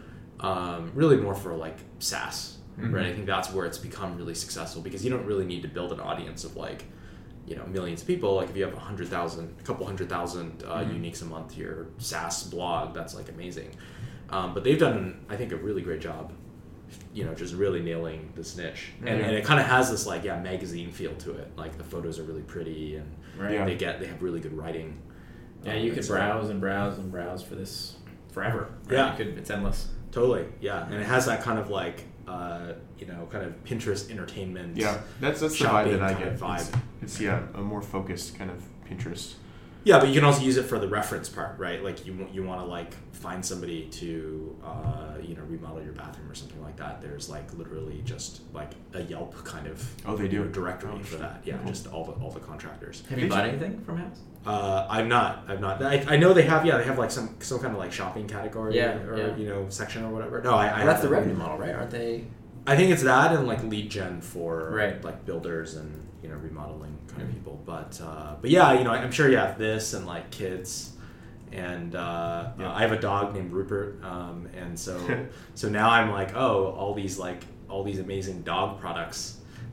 SaaS, right? I think that's where it's become really successful because you don't really need to build an audience of millions of people, like if you have a couple 100,000 uniques a month to your SaaS blog, that's like amazing. But they've done, I think, a really great job, just really nailing this niche. And it kind of has this like, magazine feel to it. Like the photos are really pretty and they have really good writing. Yeah, you could browse and browse and browse for this forever. Right? Yeah. It's endless. Totally, yeah. And it has that kind of like, kind of Pinterest entertainment. Yeah, that's the vibe that I get. Vibe. It's a more focused kind of Pinterest. Yeah, but you can also use it for the reference part, right? Like you want to like find somebody to remodel your bathroom or something like that. There's like literally just like a Yelp kind of they do directory for that. Yeah, just all the contractors. Have you bought anything from House? I've not. I know they have. Yeah, they have like some kind of like shopping category section or whatever. No, that's the revenue model, right? Aren't they? I think it's that and like lead gen for like builders and remodeling kind of people. But yeah, I'm sure this and like kids. And I have a dog named Rupert, and so now I'm like, all these amazing dog products.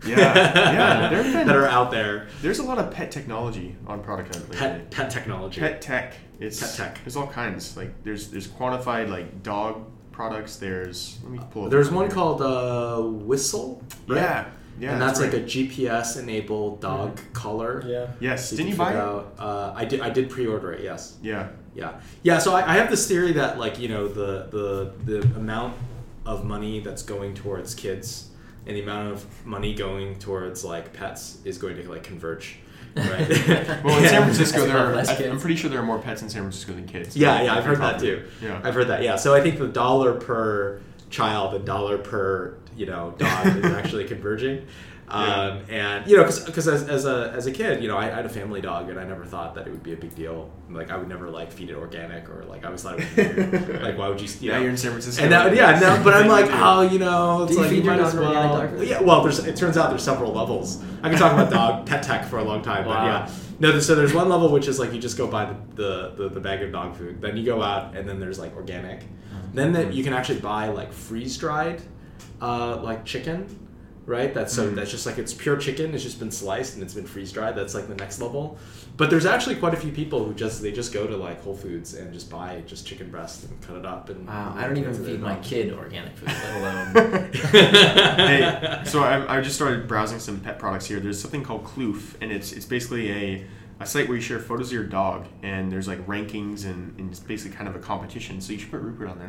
That are out there. There's a lot of pet technology on Product Hunt lately. Pet technology. Pet tech. Pet tech. There's all kinds. Like there's quantified like dog products. There's There's one called Whistle. Right? Yeah, and that's like a GPS enabled dog collar. Yeah. Yes. So Didn't you buy it? I did pre-order it. Yes. Yeah. So I have this theory that like the amount of money that's going towards kids and the amount of money going towards like pets is going to like converge. Right. Well, in San Francisco, I'm pretty sure there are more pets in San Francisco than kids. Yeah, I've heard that too. Yeah, I've heard that. Yeah, so I think the $1 per child and $1 per dog is actually converging. And because as a kid, I had a family dog and I never thought that it would be a big deal. Like I would never like feed it organic or like I always thought it would be weird. Like why would you? Now you're in San Francisco. And now, but I'm like, it's do like you feed you might your as dog well. organic dog food? Yeah, well, it turns out there's several levels. I can talk about pet tech for a long time, but yeah. No, so there's one level which is like you just go buy the bag of dog food. Then you go out and then there's like organic. Then you can actually buy like freeze dried, like chicken. Right, that's just like it's pure chicken. It's just been sliced and it's been freeze dried. That's like the next level. But there's actually quite a few people who just go to like Whole Foods and just buy just chicken breast and cut it up. And wow, I don't even feed my kid organic food, let alone. Hey, so I just started browsing some pet products here. There's something called Kloof, and it's basically a site where you share photos of your dog, and there's like rankings and it's basically kind of a competition. So you should put Rupert on there.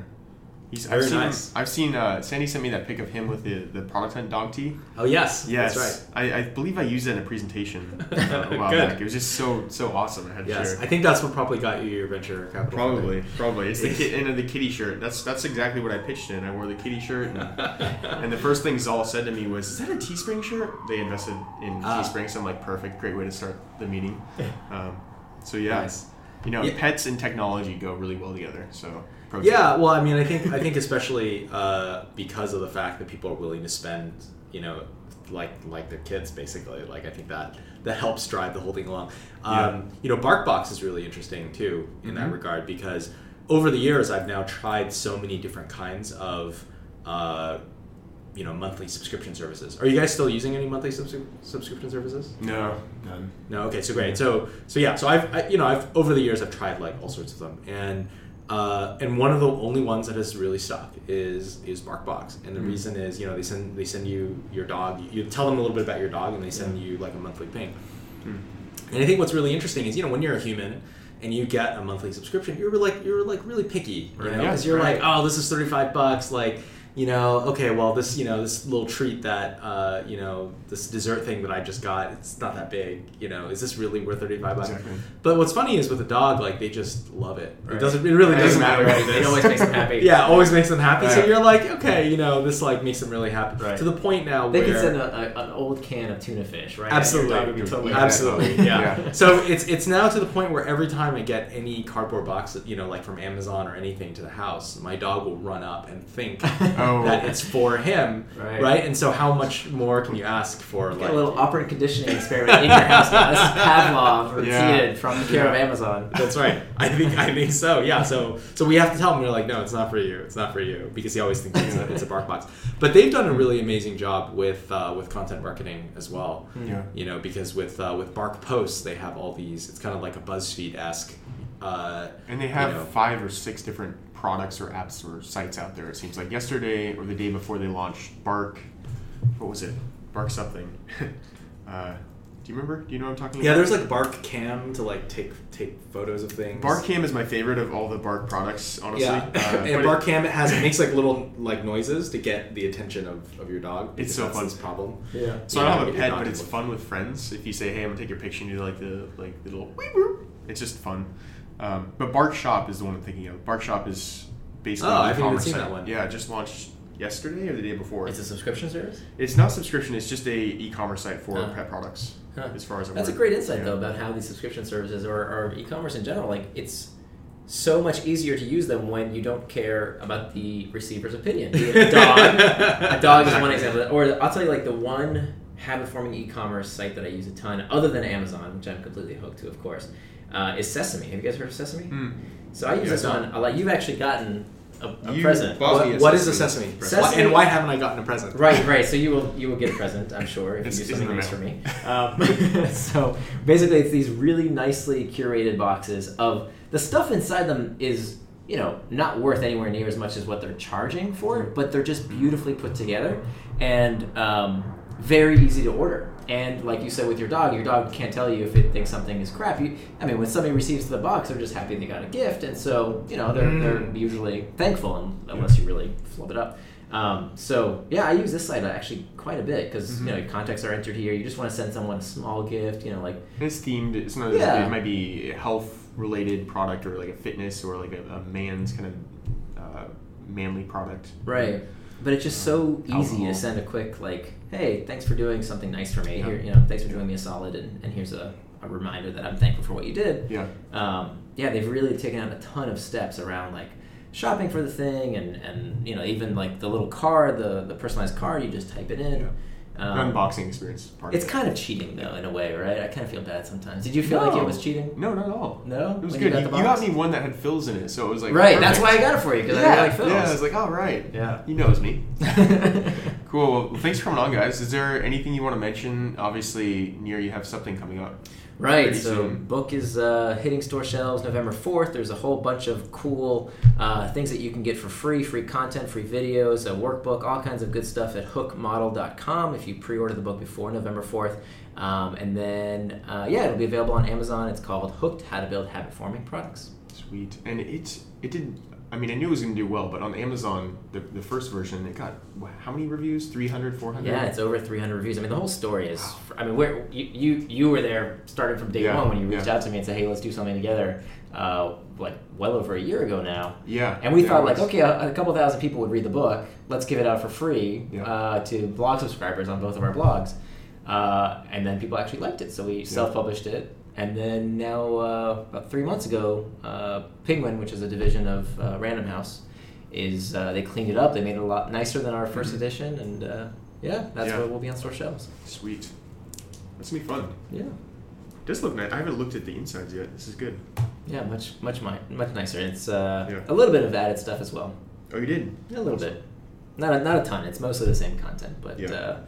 I've seen Sandy sent me that pic of him with the Product Hunt dog tee. Oh yes, that's right. I believe I used that in a presentation a while back. It was just so awesome. I had to share. I think that's what probably got you your venture capital. Probably. It's the kitty shirt. That's exactly what I pitched in. I wore the kitty shirt, and the first thing Zal said to me was, "Is that a Teespring shirt?" They invested in Teespring, so I'm like, perfect, great way to start the meeting. So yeah, nice. Pets and technology go really well together. So. Yeah, well, I mean, I think especially because of the fact that people are willing to spend, like their kids, basically. Like, I think that helps drive the whole thing along. BarkBox is really interesting too in that regard because over the years I've now tried so many different kinds of, monthly subscription services. Are you guys still using any monthly subscription services? No, none. No, okay, so great. So I've over the years I've tried like all sorts of them and one of the only ones that has really stuck is BarkBox, and the reason is they send you your dog. You tell them a little bit about your dog, and they send you like a monthly ping. And I think what's really interesting is when you're a human and you get a monthly subscription, you're like really picky, because you're like, oh, this is $35, like. Okay, well, this little treat that, this dessert thing that I just got, it's not that big, is this really worth $35? Exactly. But what's funny is with a dog, like, they just love it. Right. It really doesn't matter. It always makes them happy. Yeah, always makes them happy. Right. So you're like, okay, this, like, makes them really happy. Right. To the point now they where... can send an old can of tuna fish, right? Absolutely. Your dog would be totally Absolutely, yeah. So it's now to the point where every time I get any cardboard box, like from Amazon or anything to the house, my dog will run up and think... Oh. that it's for him, right? And so how much more can you ask for? Got a little operant conditioning experiment in your house now. This is Pavlov repeated from the care of Amazon. That's right. I think so. Yeah. So we have to tell him, we're like, no, it's not for you. It's not for you, because he always thinks it's a BarkBox. But they've done a really amazing job with content marketing as well. Yeah. You know, because with Bark Posts, they have all these. It's kind of like a BuzzFeed-esque. And they have 5 or 6 different products or apps or sites out there. It seems like yesterday or the day before they launched Bark. What was it? Bark something. Do you remember? Do you know what I'm talking about? Yeah, there's like Bark Cam to like take photos of things. Bark Cam is my favorite of all the Bark products, honestly. Yeah, and Bark Cam it makes like little like noises to get the attention of your dog. It's so that's fun. This problem. Yeah. So I don't have a pet, but it's fun with friends. If you say, "Hey, I'm gonna take your picture," and you do like the little weep whoop. It's just fun. But Bark Shop is the one I'm thinking of. Bark Shop is basically I an haven't even e-commerce seen site. that one. Yeah, it just launched yesterday or the day before. It's a subscription service? It's not subscription. It's just a e-commerce site for pet products. Huh. As far as I'm That's a aware. great insight, though, about how these subscription services or e-commerce in general, like, it's so much easier to use them when you don't care about the receiver's opinion. Be it a dog. A dog is one example. Or I'll tell you, like, the one habit-forming e-commerce site that I use a ton, other than Amazon, which I'm completely hooked to, of course, is Sesame. Have you guys heard of Sesame? Mm. So I use this one a lot. You've actually gotten a You present. bought me a What is a Sesame? Sesame- And why haven't I gotten a present? Right. So you will get a present, I'm sure, if you do It's something in the nice for me. So basically, it's these really nicely curated boxes of the stuff inside them is, not worth anywhere near as much as what they're charging for it, but they're just beautifully put together and very easy to order. And like you said with your dog can't tell you if it thinks something is crap. When somebody receives the box, they're just happy they got a gift, and so they're usually thankful unless you really flub it up. I use this site actually quite a bit because your contacts are entered here. You just want to send someone a small gift, like It's themed. It's not. Yeah. It might be a health-related product or like a fitness or like a man's kind of manly product. right. But it's just so easy Alcohol. to send a quick hey, thanks for doing something nice for me. Yeah. Here, thanks for doing me a solid, and here's a reminder that I'm thankful for what you did. Yeah. They've really taken out a ton of steps around shopping for the thing, and even the little card, the personalized card, you just type it in. Yeah. Unboxing experience. Part It's of it. kind of cheating though, in a way, right? I kind of feel bad sometimes. Did you feel like it was cheating? No, not at all. No, It was when good. You You got, the got box? me one that had fills in it, so it was like Right. perfect. That's why I got it for you because I really like fills. Yeah, I was like, all right. Yeah. He knows me. Cool. Well, thanks for coming on, guys. Is there anything you want to mention? Obviously, Nir, you have something coming up. Right, Pretty so soon. book is hitting store shelves November 4th. There's a whole bunch of cool things that you can get for free content, free videos, a workbook, all kinds of good stuff at hookmodel.com if you pre-order the book before November 4th. And then, it'll be available on Amazon. It's called Hooked, How to Build Habit-Forming Products. Sweet. And it did. I mean, I knew it was going to do well, but on Amazon, the first version, it got how many reviews? 300, 400? Yeah, it's over 300 reviews. I mean, the whole story is. Where you were there starting from day Yeah, one when you reached yeah. out to me and said, "Hey, let's do something together." Well over a year ago now. Yeah. And we yeah, thought it was. okay, a couple thousand people would read the book. Let's give it out for free Yeah. to blog subscribers on both of our blogs. And then people actually liked it, so we self-published it. And then now, about 3 months ago, Penguin, which is a division of Random House, they cleaned it up. They made it a lot nicer than our first edition, and that's where we'll be on store shelves. Sweet. That's going to be fun. Yeah. It does look nice. I haven't looked at the insides yet. This is good. Yeah, much nicer. It's a little bit of added stuff as well. Oh, you did? A little bit. Not a ton. It's mostly the same content, but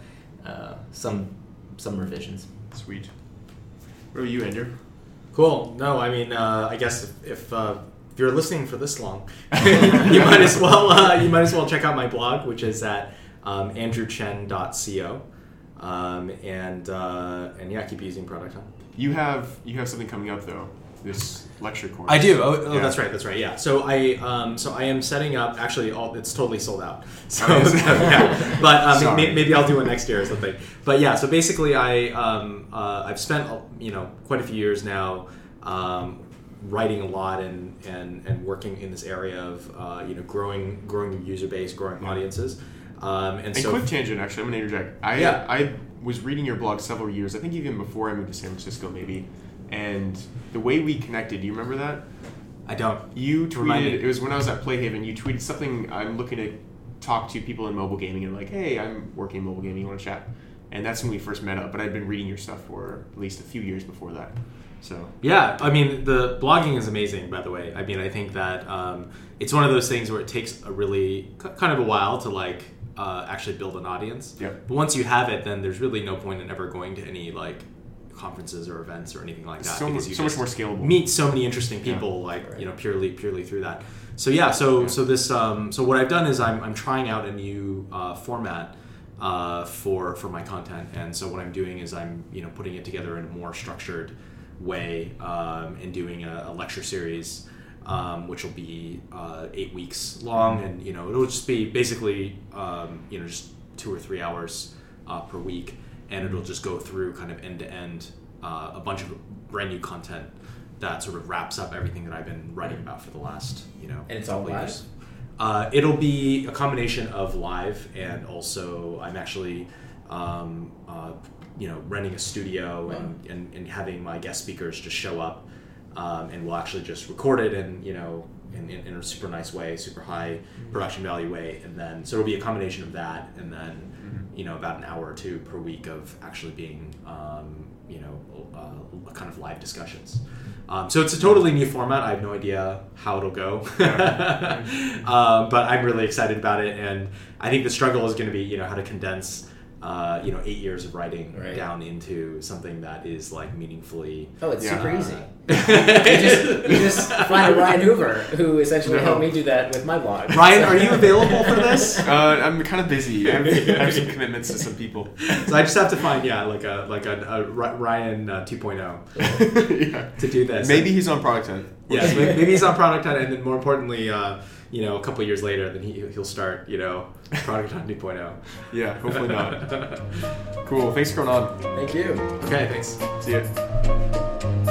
some revisions. Sweet. What about you, Andrew? Cool. No, I mean, I guess if you're listening for this long, you might as well check out my blog, which is at andrewchen.co. Keep using Product Hunt. You have something coming up though. This lecture course. I do. Oh, Yeah. That's right. Yeah. So I am setting up. Actually, it's totally sold out. So Oh, is it? yeah. But Sorry. maybe I'll do it next year or something. But yeah. So basically, I've spent quite a few years now writing a lot and working in this area of growing your user base, growing audiences. And so quick tangent, actually, I'm going to interject. I was reading your blog several years, I think even before I moved to San Francisco, maybe. And the way we connected, do you remember that? I don't. You Remind me. tweeted, it was when I was at Playhaven, you tweeted something, I'm looking to talk to people in mobile gaming and like, hey, I'm working in mobile gaming, you want to chat? And that's when we first met up. But I'd been reading your stuff for at least a few years before that. So yeah, I mean, the blogging is amazing, by the way. I mean, I think that it's one of those things where it takes a really kind of a while to like actually build an audience. Yep. But once you have it, then there's really no point in ever going to any like conferences or events or anything like that, because you so much more scalable. Meet so many interesting people, like purely through that. So yeah, so this so what I've done is I'm trying out a new format for my content, and so what I'm doing is I'm putting it together in a more structured way and doing a lecture series, which will be 8 weeks long, and it'll just be basically just 2 or 3 hours per week. And it'll just go through kind of end to end a bunch of brand new content that sort of wraps up everything that I've been writing about for the last And it's all live? years. It'll be a combination of live, and also I'm actually renting a studio and having my guest speakers just show up, and we'll actually just record it and in a super nice way, super high production value way, and then so it'll be a combination of that, and then about an hour or two per week of actually being kind of live discussions. So it's a totally new format. I have no idea how it'll go, but I'm really excited about it, and I think the struggle is going to be how to condense 8 years of writing down into something that is like meaningfully. Oh, it's super easy. you just find a Ryan Hoover who essentially helped me do that with my blog. Ryan, are you available for this? I'm kind of busy. I have some commitments to some people, so I just have to find like a Ryan 2.0 to do this. Maybe he's on Product Hunt. Yes, maybe he's on Product Hunt, and then more importantly, a couple of years later, then he'll start Product Hunt 2.0. Yeah, hopefully not. Cool. Thanks for coming on. Thank you. Okay, thanks. See ya.